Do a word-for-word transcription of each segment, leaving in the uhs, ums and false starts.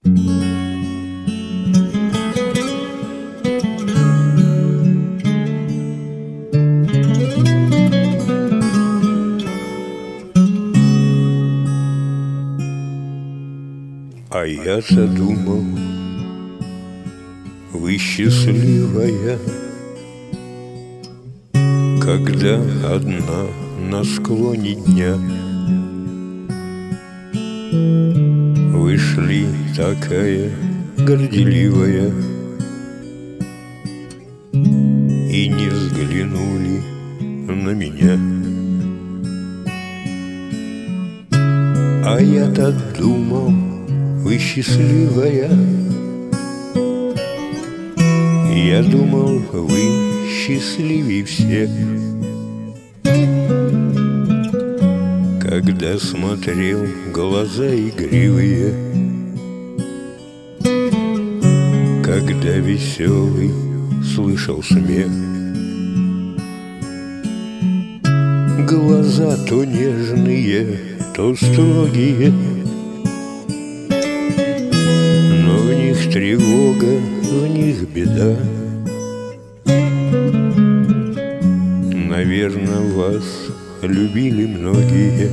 А я-то думал, вы счастливая, когда одна на склоне дня вы шли такая горделивая и не взглянули на меня. А я-то думал, вы счастливая, я думал, вы счастливее всех, когда смотрел глаза игривые, когда веселый слышал смех. Глаза то нежные, то строгие, но в них тревога, в них беда. Наверно, вас любили многие,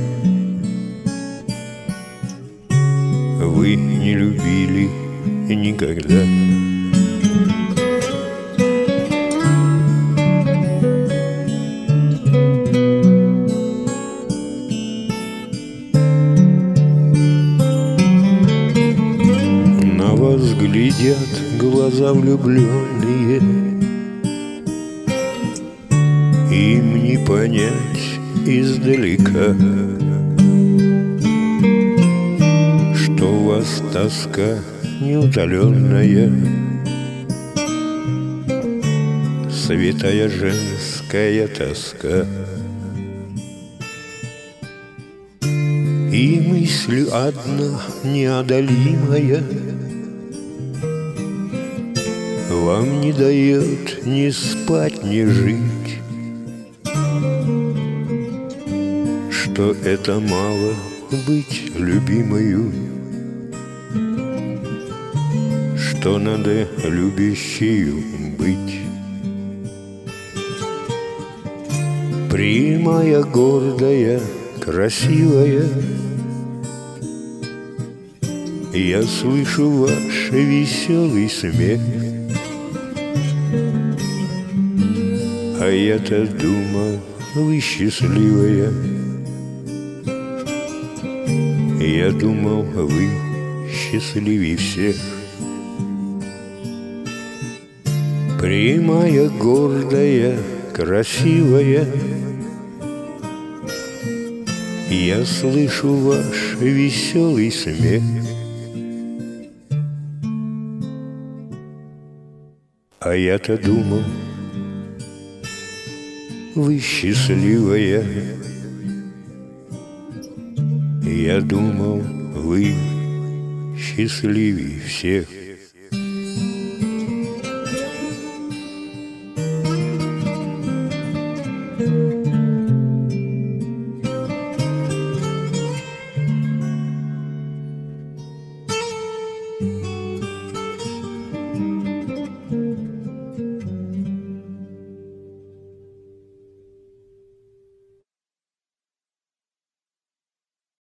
вы не любили никогда. На вас глядят глаза влюбленные, им не понять издалека, что у вас тоска неутоленная, святая женская тоска. И мысль одна неодолимая вам не дает ни спать, ни жить, что это мало быть любимою, что надо любящею быть. Прямая, гордая, красивая, я слышу ваш веселый смех. А я-то думал, вы счастливая, я думал, вы счастливее всех. Прямая, гордая, красивая, я слышу ваш веселый смех. А я-то думал, вы счастливая, я думал, вы счастливее всех.